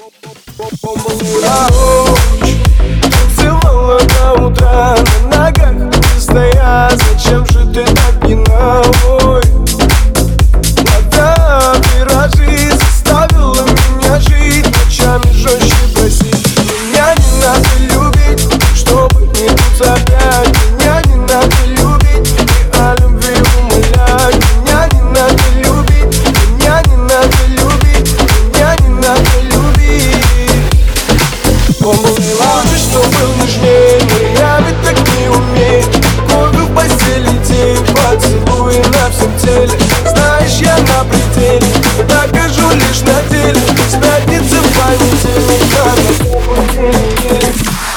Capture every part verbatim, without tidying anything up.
Целовала до утра, на ногах ты стоя. Зачем же ты так пьяна? Ой, вода, виражи заставила меня жить ночами жестче просить. Меня не надо любить, чтобы не тут опять. Меня не надо любить и о любви умолять. Меня не надо любить, меня не надо любить, меня не надо любить. Он был не лучше, что был нежнее, но я ведь так не умею. Кофе в постели, день, поцелуй на всем теле. Знаешь, я на пределе, докажу лишь на деле. С пятницы в понедельник, а на самом деле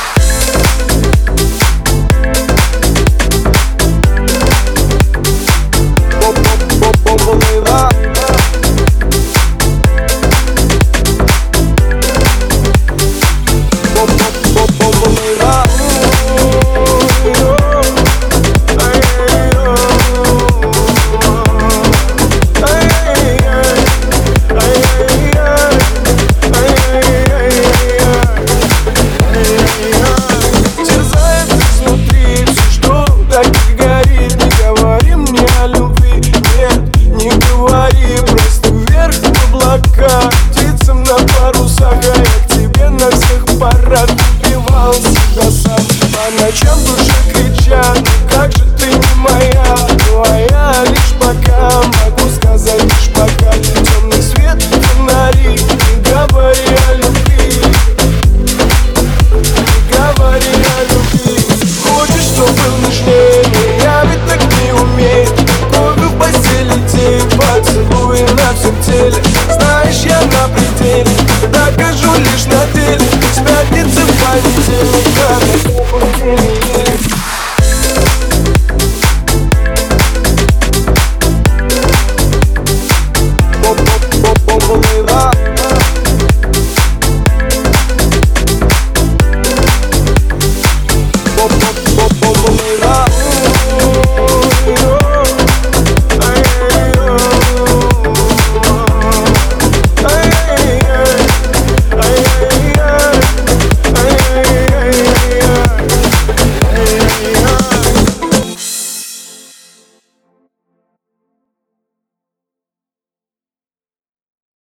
птицам на парусах, а я к тебе на всех парах убивал себя сам. По ночам в душе кричат: ну как же ты не моя? Ну а я лишь пока могу сказать, лишь пока. Темный свет, фонари, не говори о любви, не говори о любви. Хочешь, чтоб был нежнее, но я ведь так не умею. Кофе в постели, день, поцелуй на всем теле. Знаешь, я на пределе, докажу лишь на деле. С пятницы в понедельник,